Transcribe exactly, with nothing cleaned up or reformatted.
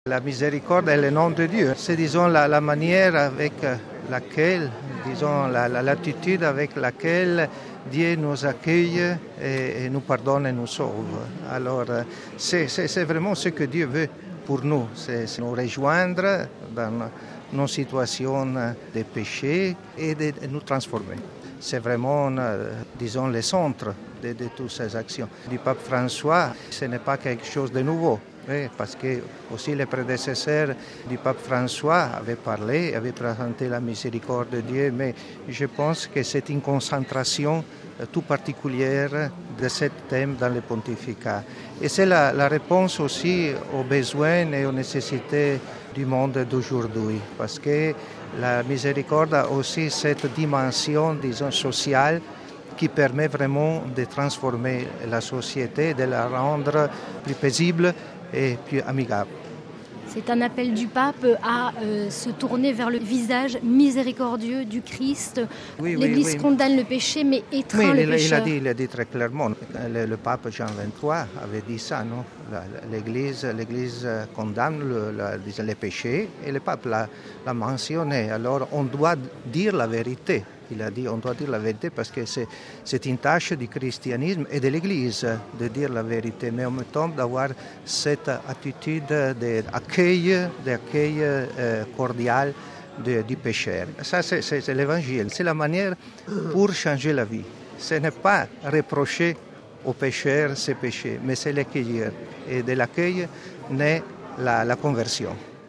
La miséricorde est le nom de Dieu. C'est, disons, la, la manière avec laquelle, disons, la, la, l'attitude avec laquelle Dieu nous accueille et, et nous pardonne et nous sauve. Alors, c'est, c'est, c'est vraiment ce que Dieu veut pour nous, c'est, c'est nous rejoindre dans nos situations de péché et de, de nous transformer. C'est vraiment, disons, le centre de, de toutes ces actions. Du pape François, ce n'est pas quelque chose de nouveau. Oui, parce que aussi les prédécesseurs du pape François avaient parlé, avaient présenté la miséricorde de Dieu, mais je pense que c'est une concentration tout particulière de ce thème dans le pontificat. Et c'est la, la réponse aussi aux besoins et aux nécessités du monde d'aujourd'hui, parce que la miséricorde a aussi cette dimension, disons, sociale, qui permet vraiment de transformer la société, de la rendre plus paisible et plus amicable. C'est un appel du pape à euh, se tourner vers le visage miséricordieux du Christ. Oui, L'Église oui, oui. condamne le péché, mais étreint oui, le il, pécheur. Il a, dit, il a dit très clairement, le, le pape Jean vingt-trois avait dit ça, non? La, l'Église, l'Église condamne le, la, les péchés et le pape l'a, l'a mentionné. Alors on doit dire la vérité. Il a dit on doit dire la vérité parce que c'est, c'est une tâche du christianisme et de l'Église de dire la vérité, mais en même temps d'avoir cette attitude d'accueil, d'accueil euh, cordial de, du pécheur. Ça, c'est, c'est, c'est l'Évangile, c'est la manière pour changer la vie. Ce n'est pas reprocher au pécheur ses péchés, mais c'est l'accueillir. Et de l'accueil naît la, la conversion.